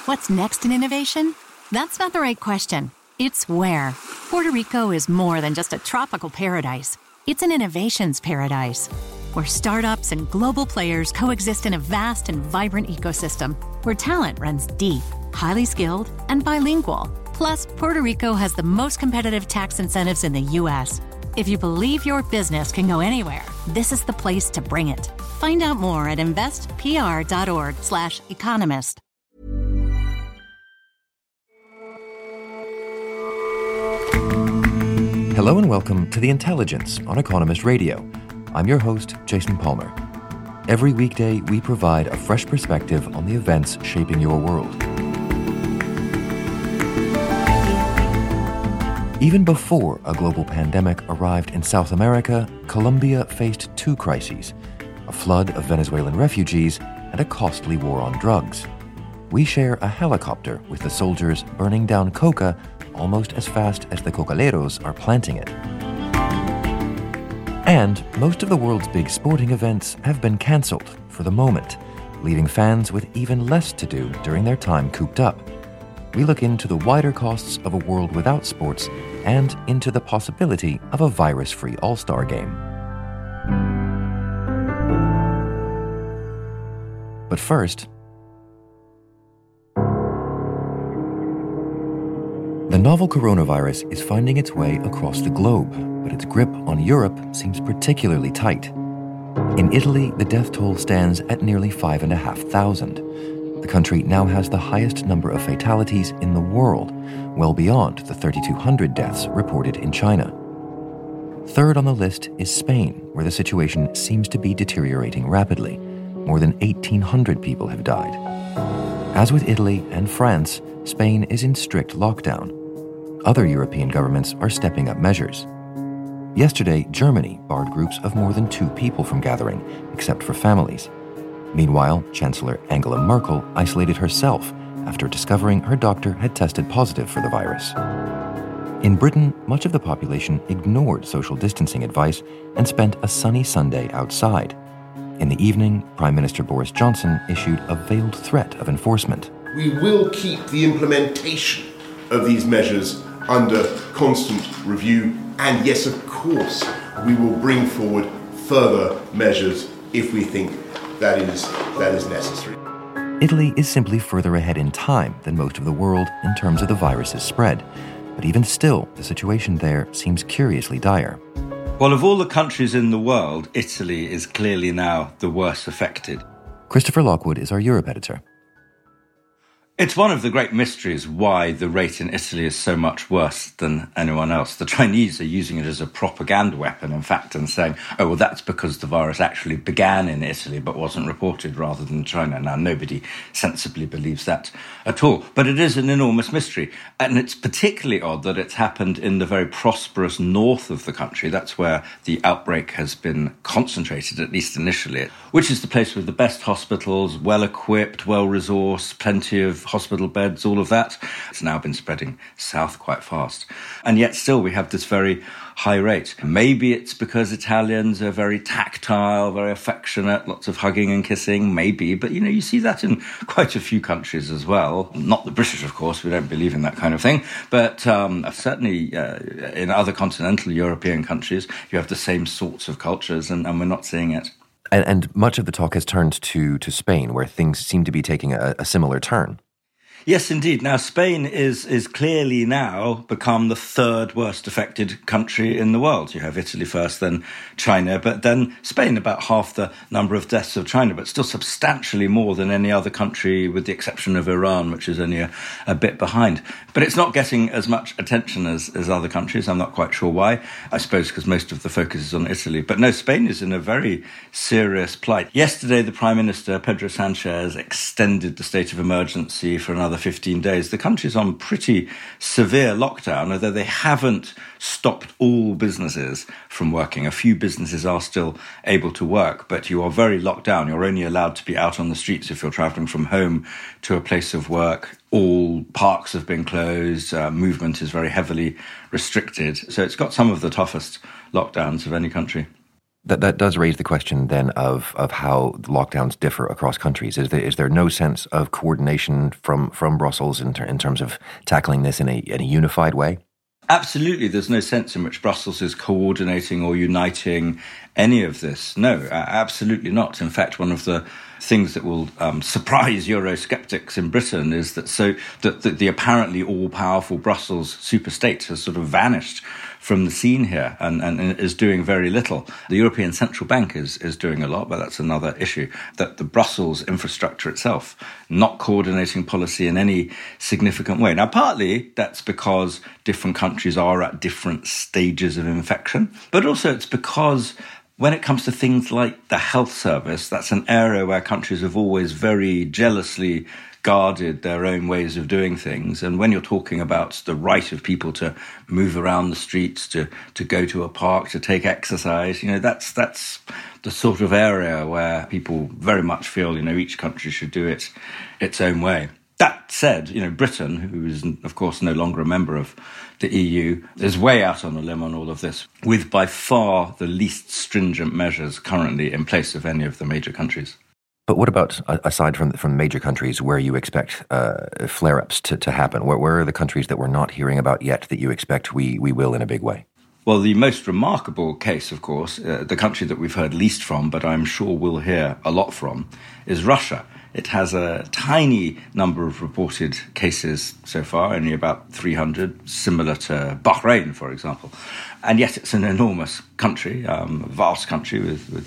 What's next in innovation? That's not the right question. It's where. Puerto Rico is more than just a tropical paradise. It's an innovations paradise, where startups and global players coexist in a vast and vibrant ecosystem, where talent runs deep, highly skilled, and bilingual. Plus, Puerto Rico has the most competitive tax incentives in the U.S. If you believe your business can go anywhere, this is the place to bring it. Find out more at investpr.org/economist. Hello and welcome to The Intelligence on Economist Radio. I'm your host, Jason Palmer. Every weekday, we provide a fresh perspective on the events shaping your world. Even before a global pandemic arrived in South America, Colombia faced two crises: a flood of Venezuelan refugees and a costly war on drugs. We share a helicopter with the soldiers burning down coca almost as fast as the cocaleros are planting it. And most of the world's big sporting events have been cancelled for the moment, leaving fans with even less to do during their time cooped up. We look into the wider costs of a world without sports and into the possibility of a virus-free All-Star game. But first, the novel coronavirus is finding its way across the globe, but its grip on Europe seems particularly tight. In Italy, the death toll stands at nearly 5,500. The country now has the highest number of fatalities in the world, well beyond the 3,200 deaths reported in China. Third on the list is Spain, where the situation seems to be deteriorating rapidly. More than 1,800 people have died. As with Italy and France, Spain is in strict lockdown. Other European governments are stepping up measures. Yesterday, Germany barred groups of more than 2 people from gathering, except for families. Meanwhile, Chancellor Angela Merkel isolated herself after discovering her doctor had tested positive for the virus. In Britain, much of the population ignored social distancing advice and spent a sunny Sunday outside. In the evening, Prime Minister Boris Johnson issued a veiled threat of enforcement. We will keep the implementation of these measures under constant review, and yes, of course, we will bring forward further measures if we think that is necessary. Italy is simply further ahead in time than most of the world in terms of the virus's spread. But even still, the situation there seems curiously dire. Well, of all the countries in the world, Italy is clearly now the worst affected. Christopher Lockwood is our Europe editor. It's one of the great mysteries why the rate in Italy is so much worse than anyone else. The Chinese are using it as a propaganda weapon, in fact, and saying, oh, well, that's because the virus actually began in Italy but wasn't reported rather than China. Now, nobody sensibly believes that at all. But it is an enormous mystery. And it's particularly odd that it's happened in the very prosperous north of the country. That's where the outbreak has been concentrated, at least initially, which is the place with the best hospitals, well-equipped, well-resourced, plenty of hospital beds, all of that. It's now been spreading south quite fast. And yet still we have this very high rate. Maybe it's because Italians are very tactile, very affectionate, lots of hugging and kissing, maybe. But, you see that in quite a few countries as well. Not the British, of course, we don't believe in that kind of thing. But certainly in other continental European countries, you have the same sorts of cultures, and we're not seeing it. And much of the talk has turned to Spain, where things seem to be taking a similar turn. Yes, indeed. Now, Spain is clearly now become the third worst affected country in the world. You have Italy first, then China, but then Spain, about half the number of deaths of China, but still substantially more than any other country, with the exception of Iran, which is only a bit behind. But it's not getting as much attention as other countries. I'm not quite sure why. I suppose because most of the focus is on Italy. But no, Spain is in a very serious plight. Yesterday, the Prime Minister, Pedro Sanchez, extended the state of emergency for another 15 days. The country's on pretty severe lockdown, although they haven't stopped all businesses from working. A few businesses are still able to work, but you are very locked down. You're only allowed to be out on the streets if you're travelling from home to a place of work. All parks have been closed. Movement is very heavily restricted. So it's got some of the toughest lockdowns of any country. That does raise the question then of how lockdowns differ across countries. Is there no sense of coordination from Brussels in terms of tackling this in a unified way? Absolutely. There's no sense in which Brussels is coordinating or uniting any of this. No, absolutely not. In fact, one of the things that will surprise Eurosceptics in Britain is that the apparently all-powerful Brussels superstate has sort of vanished from the scene here and is doing very little. The European Central Bank is doing a lot, but that's another issue. That the Brussels infrastructure itself not coordinating policy in any significant way. Now, partly that's because different countries are at different stages of infection, but also it's because when it comes to things like the health service, that's an area where countries have always very jealously guarded their own ways of doing things. And when you're talking about the right of people to move around the streets, to go to a park, to take exercise, that's the sort of area where people very much feel, each country should do it its own way. That said, Britain, who is, of course, no longer a member of the EU, is way out on a limb on all of this, with by far the least stringent measures currently in place of any of the major countries. But what about, aside from major countries, where you expect flare-ups to happen? Where are the countries that we're not hearing about yet that you expect we will in a big way? Well, the most remarkable case, of course, the country that we've heard least from, but I'm sure we'll hear a lot from, is Russia. It has a tiny number of reported cases so far, only about 300, similar to Bahrain, for example. And yet it's an enormous country, a vast country with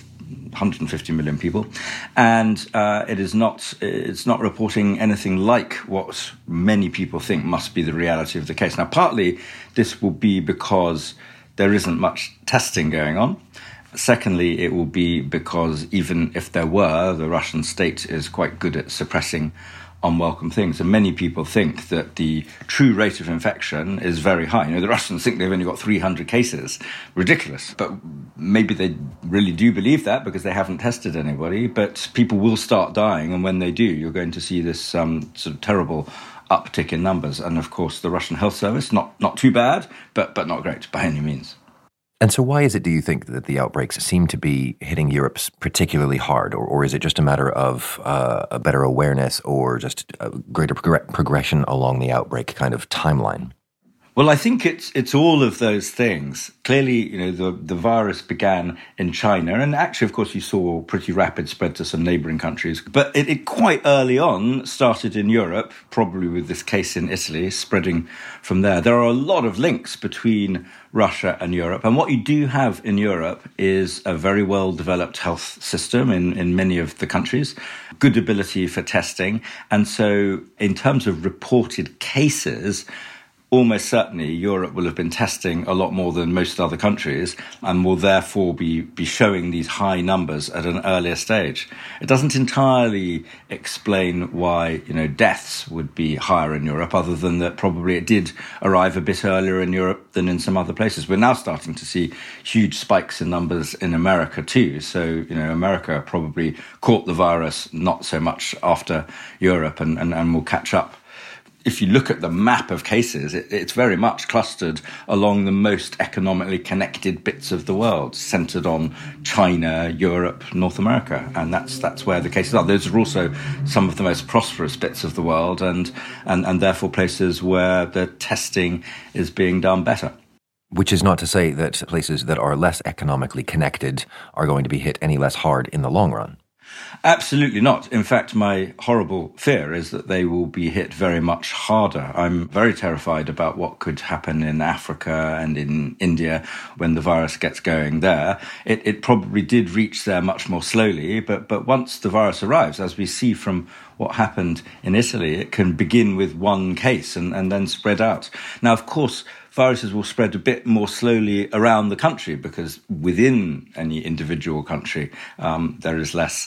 150 million people, and it's not reporting anything like what many people think must be the reality of the case. Now, partly this will be because there isn't much testing going on. Secondly, it will be because even if there were, the Russian state is quite good at suppressing unwelcome things. And many people think that the true rate of infection is very high. The Russians think they've only got 300 cases. Ridiculous. But maybe they really do believe that because they haven't tested anybody. But people will start dying. And when they do, you're going to see this sort of terrible uptick in numbers. And of course, the Russian health service, not too bad, but not great by any means. And so why is it, do you think, that the outbreaks seem to be hitting Europe particularly hard? Or is it just a matter of a better awareness or just a greater progression along the outbreak kind of timeline? Well, I think it's all of those things. Clearly, the virus began in China, and actually, of course, you saw pretty rapid spread to some neighbouring countries. But it quite early on started in Europe, probably with this case in Italy, spreading from there. There are a lot of links between Russia and Europe. And what you do have in Europe is a very well-developed health system in many of the countries, good ability for testing. And so in terms of reported cases, almost certainly Europe will have been testing a lot more than most other countries and will therefore be showing these high numbers at an earlier stage. It doesn't entirely explain why, deaths would be higher in Europe, other than that probably it did arrive a bit earlier in Europe than in some other places. We're now starting to see huge spikes in numbers in America too. So, America probably caught the virus not so much after Europe and will catch up. If you look at the map of cases, it's very much clustered along the most economically connected bits of the world, centred on China, Europe, North America. And that's where the cases are. Those are also some of the most prosperous bits of the world and therefore places where the testing is being done better. Which is not to say that places that are less economically connected are going to be hit any less hard in the long run. Absolutely not. In fact, my horrible fear is that they will be hit very much harder. I'm very terrified about what could happen in Africa and in India when the virus gets going there. It probably did reach there much more slowly, but once the virus arrives, as we see from what happened in Italy, it can begin with one case and then spread out. Now, of course, viruses will spread a bit more slowly around the country because within any individual country, there is less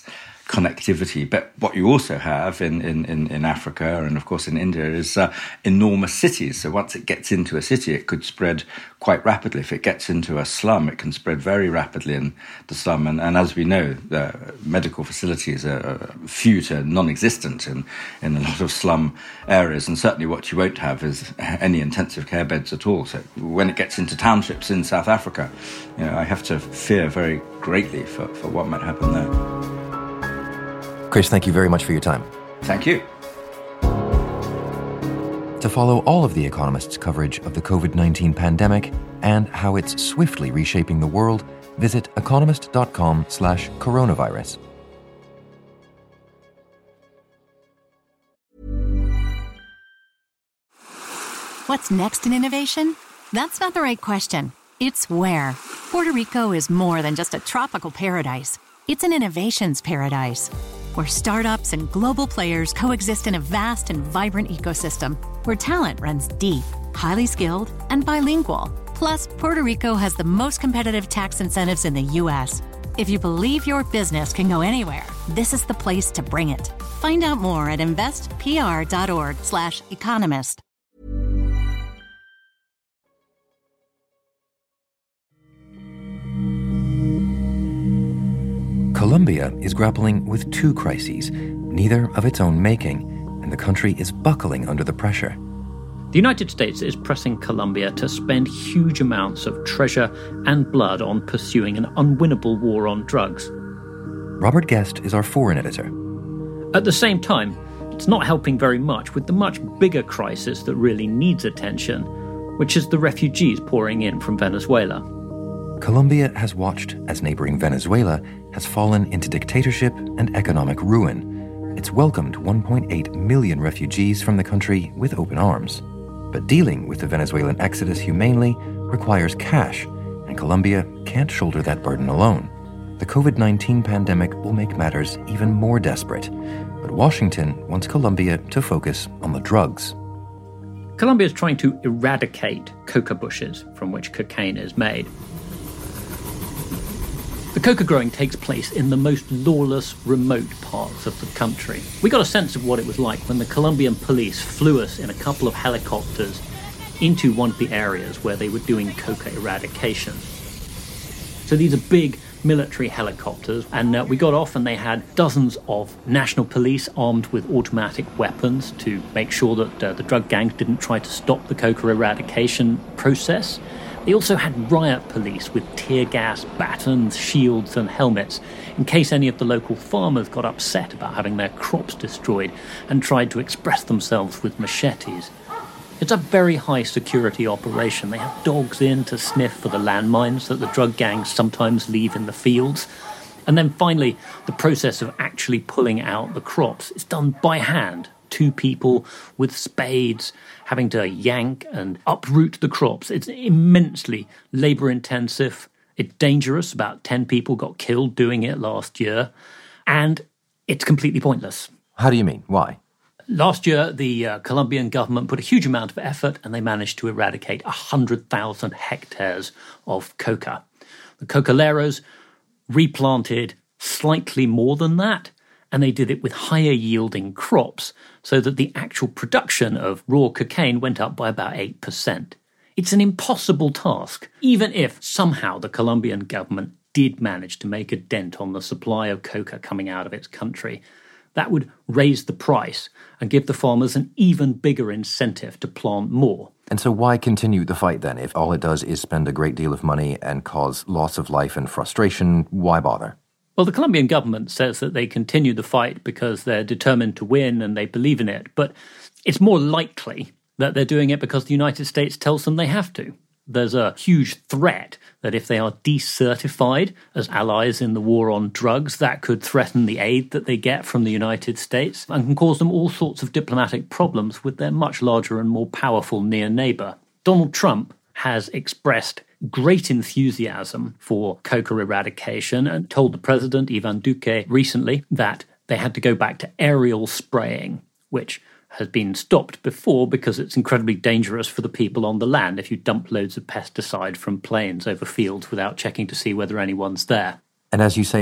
connectivity. But what you also have in Africa and, of course, in India is enormous cities. So once it gets into a city, it could spread quite rapidly. If it gets into a slum, it can spread very rapidly in the slum. And as we know, the medical facilities are few to non-existent in a lot of slum areas. And certainly what you won't have is any intensive care beds at all. So when it gets into townships in South Africa, I have to fear very greatly for what might happen there. Chris, thank you very much for your time. Thank you. To follow all of The Economist's coverage of the COVID-19 pandemic and how it's swiftly reshaping the world, visit economist.com/coronavirus. What's next in innovation? That's not the right question. It's where. Puerto Rico is more than just a tropical paradise. It's an innovations paradise, where startups and global players coexist in a vast and vibrant ecosystem, where talent runs deep, highly skilled, and bilingual. Plus, Puerto Rico has the most competitive tax incentives in the U.S. If you believe your business can go anywhere, this is the place to bring it. Find out more at investpr.org/economist. Colombia is grappling with two crises, neither of its own making, and the country is buckling under the pressure. The United States is pressing Colombia to spend huge amounts of treasure and blood on pursuing an unwinnable war on drugs. Robert Guest is our foreign editor. At the same time, it's not helping very much with the much bigger crisis that really needs attention, which is the refugees pouring in from Venezuela. Colombia has watched as neighboring Venezuela has fallen into dictatorship and economic ruin. It's welcomed 1.8 million refugees from the country with open arms. But dealing with the Venezuelan exodus humanely requires cash, and Colombia can't shoulder that burden alone. The COVID-19 pandemic will make matters even more desperate, but Washington wants Colombia to focus on the drugs. Colombia is trying to eradicate coca bushes from which cocaine is made. The coca growing takes place in the most lawless, remote parts of the country. We got a sense of what it was like when the Colombian police flew us in a couple of helicopters into one of the areas where they were doing coca eradication. So these are big military helicopters, and we got off and they had dozens of national police armed with automatic weapons to make sure that the drug gangs didn't try to stop the coca eradication process. They also had riot police with tear gas, batons, shields and helmets in case any of the local farmers got upset about having their crops destroyed and tried to express themselves with machetes. It's a very high security operation. They have dogs in to sniff for the landmines that the drug gangs sometimes leave in the fields. And then finally, the process of actually pulling out the crops is done by hand. 2 people with spades having to yank and uproot the crops. It's immensely labour-intensive. It's dangerous. About 10 people got killed doing it last year. And it's completely pointless. How do you mean? Why? Last year, the Colombian government put a huge amount of effort and they managed to eradicate 100,000 hectares of coca. The cocaleros replanted slightly more than that, and they did it with higher yielding crops so that the actual production of raw cocaine went up by about 8%. It's an impossible task, even if somehow the Colombian government did manage to make a dent on the supply of coca coming out of its country. That would raise the price and give the farmers an even bigger incentive to plant more. And so why continue the fight then? If all it does is spend a great deal of money and cause loss of life and frustration, why bother? Well, the Colombian government says that they continue the fight because they're determined to win and they believe in it. But it's more likely that they're doing it because the United States tells them they have to. There's a huge threat that if they are decertified as allies in the war on drugs, that could threaten the aid that they get from the United States and can cause them all sorts of diplomatic problems with their much larger and more powerful near neighbour. Donald Trump has expressed great enthusiasm for coca eradication and told the president, Ivan Duque, recently that they had to go back to aerial spraying, which has been stopped before because it's incredibly dangerous for the people on the land if you dump loads of pesticide from planes over fields without checking to see whether anyone's there. And as you say,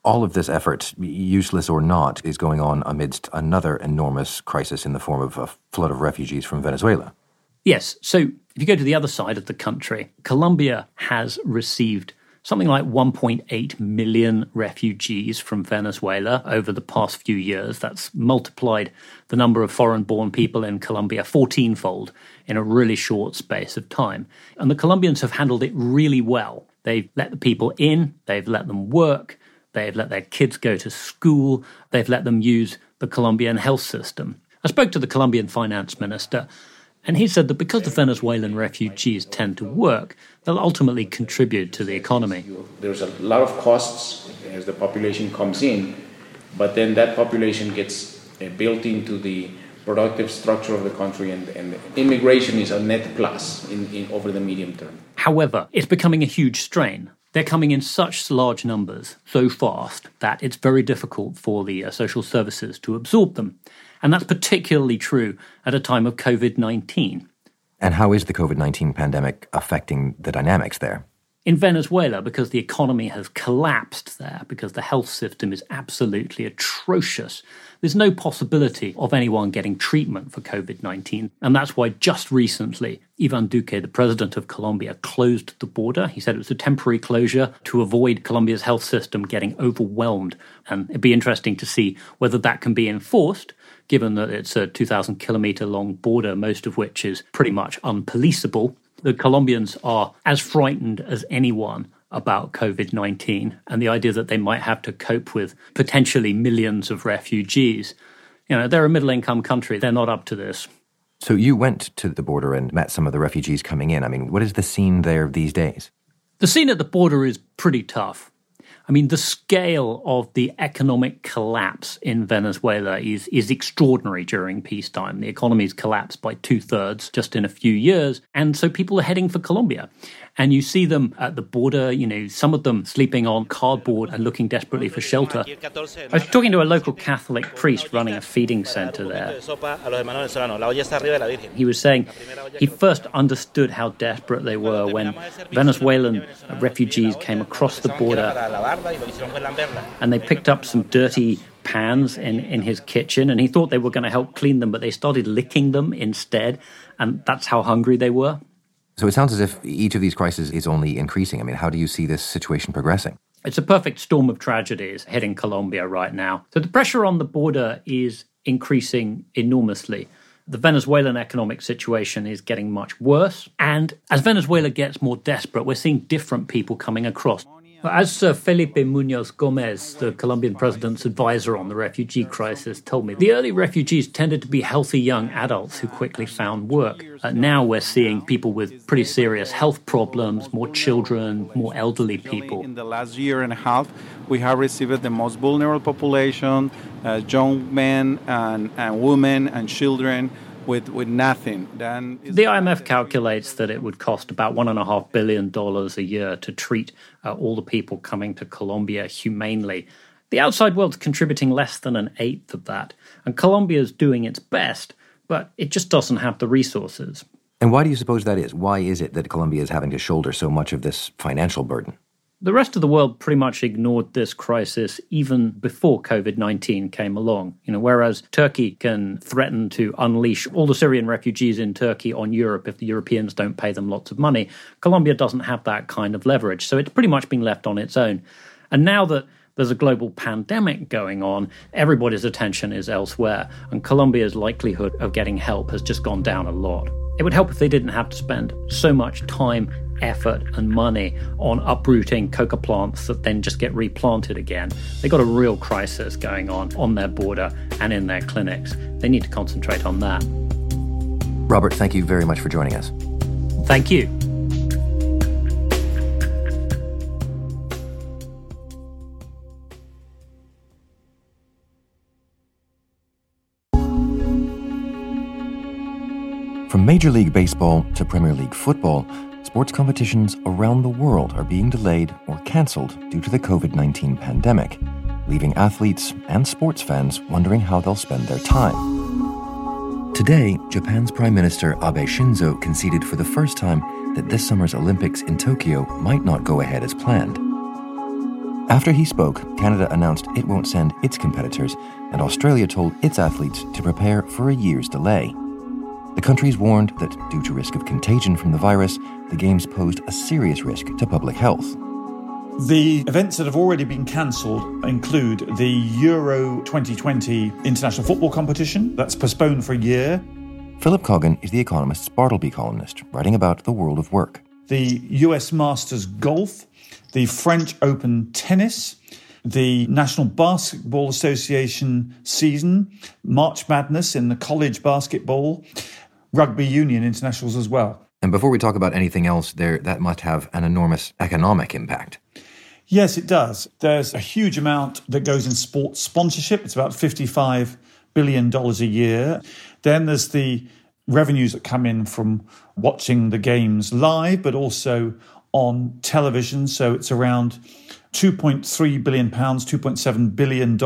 All of this effort, useless or not, is going on amidst another enormous crisis in the form of a flood of refugees from Venezuela. Yes. So if you go to the other side of the country, Colombia has received something like 1.8 million refugees from Venezuela over the past few years. That's multiplied the number of foreign-born people in Colombia 14-fold in a really short space of time. And the Colombians have handled it really well. They've let the people in, they've let them work, they've let their kids go to school, they've let them use the Colombian health system. I spoke to the Colombian finance minister, and he said that because the Venezuelan refugees tend to work, they'll ultimately contribute to the economy. There's a lot of costs as the population comes in, but then that population gets built into the productive structure of the country, and immigration is a net plus in over the medium term. However, it's becoming a huge strain. They're coming in such large numbers so fast that it's very difficult for the social services to absorb them. And that's particularly true at a time of COVID-19. And how is the COVID-19 pandemic affecting the dynamics there? In Venezuela, because the economy has collapsed there, because the health system is absolutely atrocious, there's no possibility of anyone getting treatment for COVID-19. And that's why just recently, Ivan Duque, the president of Colombia, closed the border. He said it was a temporary closure to avoid Colombia's health system getting overwhelmed. And it'd be interesting to see whether that can be enforced, given that it's a 2,000-kilometre long border, most of which is pretty much unpoliceable. The Colombians are as frightened as anyone about COVID-19 and the idea that they might have to cope with potentially millions of refugees. You know, they're a middle-income country. They're not up to this. So you went to the border and met some of the refugees coming in. I mean, what is the scene there these days? The scene at the border is pretty tough. I mean, the scale of the economic collapse in Venezuela is extraordinary during peacetime. The economy's collapsed by 2/3 just in a few years. And so people are heading for Colombia. And you see them at the border, you know, some of them sleeping on cardboard and looking desperately for shelter. I was talking to a local Catholic priest running a feeding center there. He was saying he first understood how desperate they were when Venezuelan refugees came across the border and they picked up some dirty pans in his kitchen, and he thought they were going to help clean them, but they started licking them instead, and that's how hungry they were. So it sounds as if each of these crises is only increasing. I mean, how do you see this situation progressing? It's a perfect storm of tragedies hitting Colombia right now. So the pressure on the border is increasing enormously. The Venezuelan economic situation is getting much worse. And as Venezuela gets more desperate, we're seeing different people coming across. As Sir Felipe Muñoz Gomez, the Colombian president's advisor on the refugee crisis, told me, the early refugees tended to be healthy young adults who quickly found work. Now we're seeing people with pretty serious health problems, more children, more elderly people. In the last year and a half, we have received the most vulnerable population, young men and women and children, with nothing. The IMF calculates that it would cost about $1.5 billion a year to treat all the people coming to Colombia humanely. The outside world's contributing less than an eighth of that, and Colombia's doing its best, but it just doesn't have the resources. And why do you suppose that is? Why is it that Colombia is having to shoulder so much of this financial burden? The rest of the world pretty much ignored this crisis even before COVID-19 came along. You know, whereas Turkey can threaten to unleash all the Syrian refugees in Turkey on Europe if the Europeans don't pay them lots of money, Colombia doesn't have that kind of leverage. So it's pretty much been left on its own. And now that there's a global pandemic going on, everybody's attention is elsewhere, and Colombia's likelihood of getting help has just gone down a lot. It would help if they didn't have to spend so much time, effort and money on uprooting coca plants that then just get replanted again. They've got a real crisis going on their border and in their clinics. They need to concentrate on that. Robert, thank you very much for joining us. Thank you. From Major League Baseball to Premier League football, sports competitions around the world are being delayed or cancelled due to the COVID-19 pandemic, leaving athletes and sports fans wondering how they'll spend their time. Today, Japan's Prime Minister Abe Shinzo conceded for the first time that this summer's Olympics in Tokyo might not go ahead as planned. After he spoke, Canada announced it won't send its competitors, and Australia told its athletes to prepare for a year's delay. The countries warned that due to risk of contagion from the virus, the Games posed a serious risk to public health. The events that have already been cancelled include the Euro 2020 international football competition. That's postponed for a year. Philip Coggan is The Economist's Bartleby columnist, writing about the world of work. The US Masters Golf, the French Open Tennis, the National Basketball Association season, March Madness in the college basketball, rugby union internationals as well. And before we talk about anything else there, that must have an enormous economic impact. Yes, it does. There's a huge amount that goes in sports sponsorship. It's about $55 billion a year. Then there's the revenues that come in from watching the games live, but also on television. So it's around £2.3 billion, $2.7 billion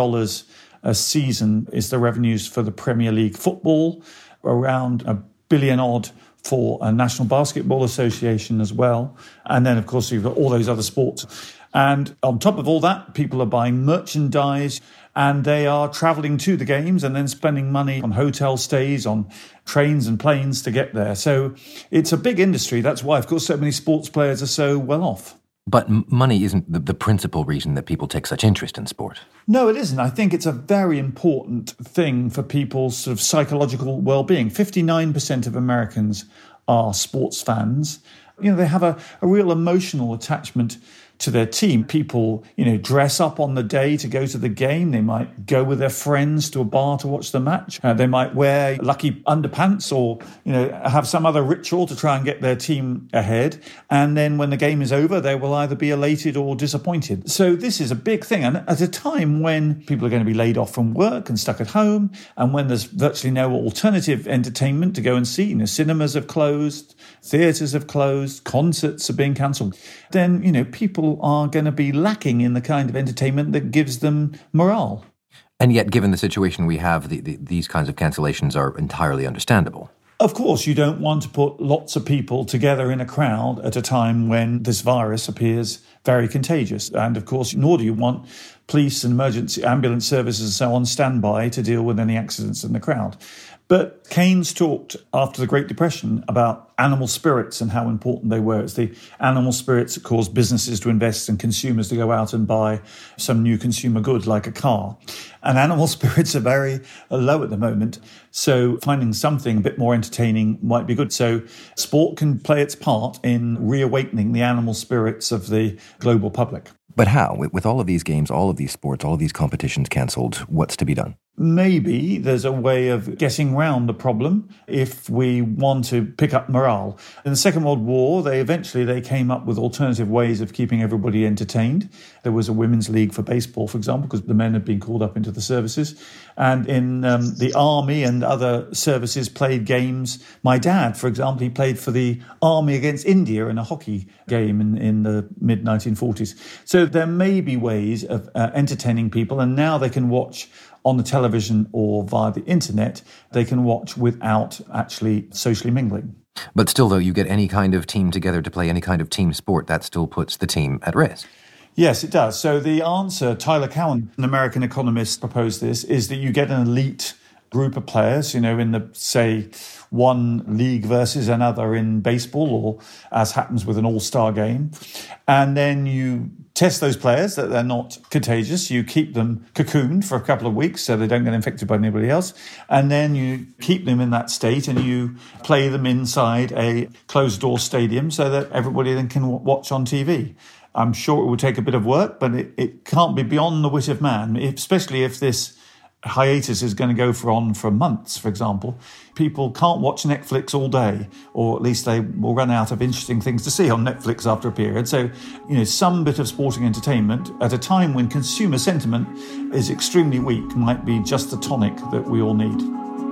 a season is the revenues for the Premier League football, around $1 billion odd for a National Basketball Association as well. And then, of course, you've got all those other sports. And on top of all that, people are buying merchandise and they are travelling to the games and then spending money on hotel stays, on trains and planes to get there. So it's a big industry. That's why, of course, so many sports players are so well off. But money isn't the principal reason that people take such interest in sport. No, it isn't. I think it's a very important thing for people's sort of psychological well-being. 59% of Americans are sports fans. You know, they have a real emotional attachment to their team. People, dress up on the day to go to the game. They might go with their friends to a bar to watch the match. They might wear lucky underpants or, have some other ritual to try and get their team ahead. And then when the game is over, they will either be elated or disappointed. So this is a big thing. And at a time when people are going to be laid off from work and stuck at home, and when there's virtually no alternative entertainment to go and see, cinemas have closed, theatres have closed, concerts are being cancelled, then, people are going to be lacking in the kind of entertainment that gives them morale. And yet, given the situation we have, these kinds of cancellations are entirely understandable. Of course, you don't want to put lots of people together in a crowd at a time when this virus appears very contagious. And of course, nor do you want police and emergency ambulance services and so on standby to deal with any accidents in the crowd. But Keynes talked after the Great Depression about animal spirits and how important they were. It's the animal spirits that cause businesses to invest and consumers to go out and buy some new consumer good like a car. And animal spirits are very low at the moment. So finding something a bit more entertaining might be good. So sport can play its part in reawakening the animal spirits of the global public. But how? With all of these games, all of these sports, all of these competitions cancelled, what's to be done? Maybe there's a way of getting round the problem if we want to pick up morale. In the Second World War, they came up with alternative ways of keeping everybody entertained. There was a women's league for baseball, for example, because the men had been called up into the services. And in the army and other services played games. My dad, for example, he played for the army against India in a hockey game in the mid-1940s. So there may be ways of entertaining people, and now they can watch on the television or via the internet. They can watch without actually socially mingling. But still, though, you get any kind of team together to play any kind of team sport, that still puts the team at risk. Yes, it does. So the answer, Tyler Cowen, an American economist, proposed this, is that you get an elite group of players, in the, say, one league versus another in baseball, or as happens with an all-star game. And then you test those players that they're not contagious. You keep them cocooned for a couple of weeks so they don't get infected by anybody else. And then you keep them in that state and you play them inside a closed-door stadium so that everybody then can watch on TV. I'm sure it will take a bit of work, but it can't be beyond the wit of man, especially if this hiatus is going to go for months, for example. People can't watch Netflix all day, or at least they will run out of interesting things to see on Netflix after a period. So, some bit of sporting entertainment at a time when consumer sentiment is extremely weak might be just the tonic that we all need.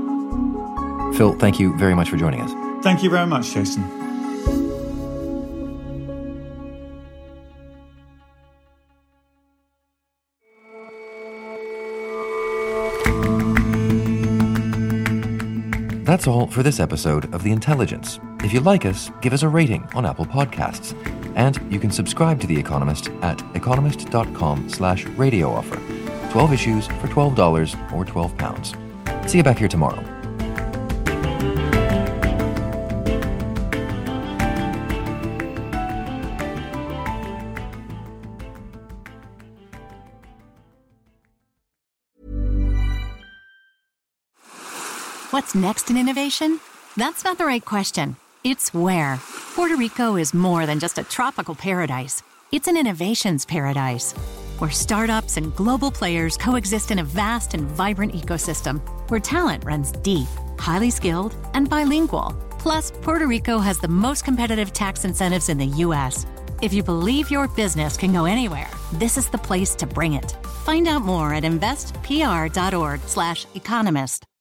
Phil, thank you very much for joining us. Thank you very much, Jason. That's all for this episode of The Intelligence. If you like us, give us a rating on Apple Podcasts. And you can subscribe to The Economist at economist.com/radio offer. 12 issues for $12 or £12. See you back here tomorrow. What's next in innovation? That's not the right question. It's where. Puerto Rico is more than just a tropical paradise. It's an innovations paradise, where startups and global players coexist in a vast and vibrant ecosystem, where talent runs deep, highly skilled, and bilingual. Plus, Puerto Rico has the most competitive tax incentives in the U.S. If you believe your business can go anywhere, this is the place to bring it. Find out more at investpr.org/economist.